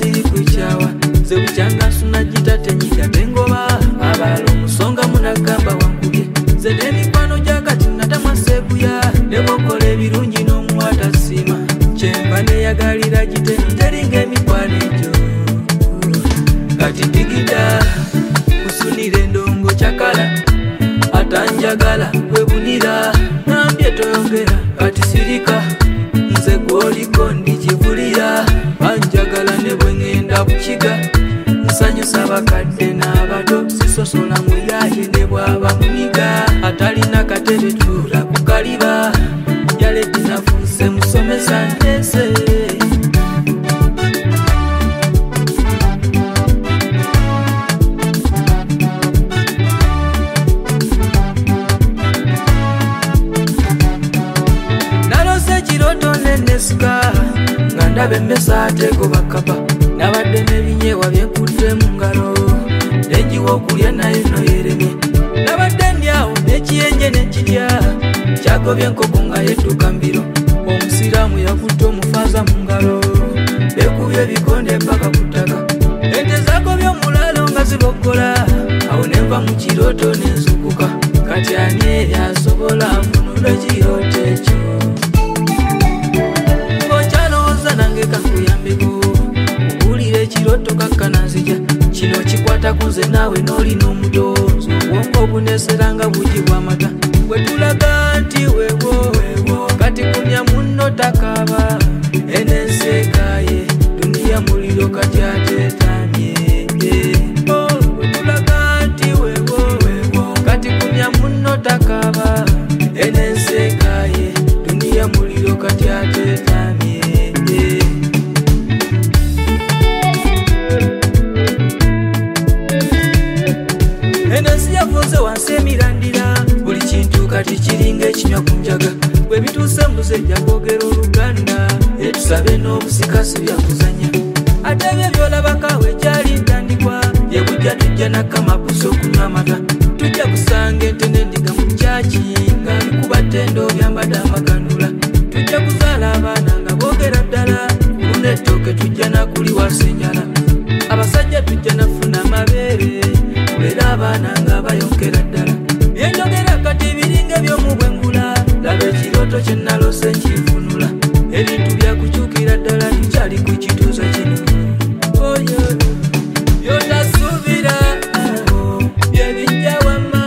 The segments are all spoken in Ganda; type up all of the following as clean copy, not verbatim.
siri kuchawa ze buchanga suna jita tenyika tengoba abalo musonga munagamba wangubye ze demikwano jakati natamwa sekuya nebokole ebirungi n'omuwata sima kyemba neyagalira giteni teringa emikwano egyo kati digida kusunira endongo kyakala atanjagala webunira nambye toyongera kati sirika nze gwoliko ndikivulira banjagala ne bwe ngenda bukiga nsanyusa abakadde n'abato sisosola muyaye ne bwaba muniga atalina katebe tuula kukaliba yaledi nafunse musomesa ntese nesuka nga ndabe mmesa ateko bakapa nabadde n'ebinyewa byenkutte mu ngalo nenjiwa okulya naye noyeremye nabadde ndyawo n'ekiyenje nekirya kyagobye enkoko nga yedduka mbiro omusiraamu yakutte omufaaza mu ngalo bekubye ebikonde mpaka ku ttaka ente zagobye omulaalo nga zibogola awo nenva mu kirooto nenzukuka kati ani eyasobola nfunula ekirooto ekyo nange kakuyambeko ubulire ekiroto kakkananzija kino kikwata kunze naawe n'olina omudoozi obwongo obuneeseranga bugi bw'amata wetulaga nti wewo kati kumya munno takaba enenseekaye duniya muliro kati ateetamye wetulaga nti wewo kati kumya munno takaba enenseekaye duniya muliro kati ateetamye enansi yafunze wansi emirandira buli kintu kati kiringa ekinywa ku njaga bwe bituuse mbuze ejja kwogera Oluganda etusabe n'obusikasi byakuzanya ate ebyo byolabakawe ekyali ntandikwa yebujja tujja nakamapusa okunywa amata tujja kusanga ente n'endiga mu kyaki nga bikuba ttendo byambadde amagandula tujja kuzaala abaana nga boogera ddala kuluna ettooke tujja nakuliwa senjala abasajja tujja nafuna amabeere kulera abaana nga bayonkera ddala byenjogera kati biringa ebyomubwengula laba ekirooto kye nalose nkifunula ebintu byakukyukira ddala tukyali ku kituuzo kino oyo byotasuubira byebijja wama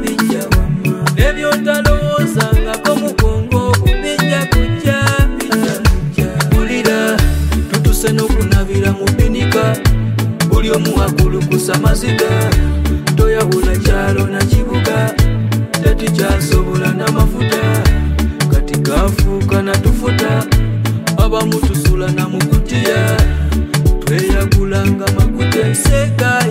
nebyotalowoozangako mu bwongo obwo bijja kujja bulira tutuse n'okunabira mu binika buli omu akulukusa maziga toyawula kyalo na kibuga tetukyasobola n'amafuta kati gafuuka natufuta abamu tusula na mukutiya tweyagulanga makuta enseka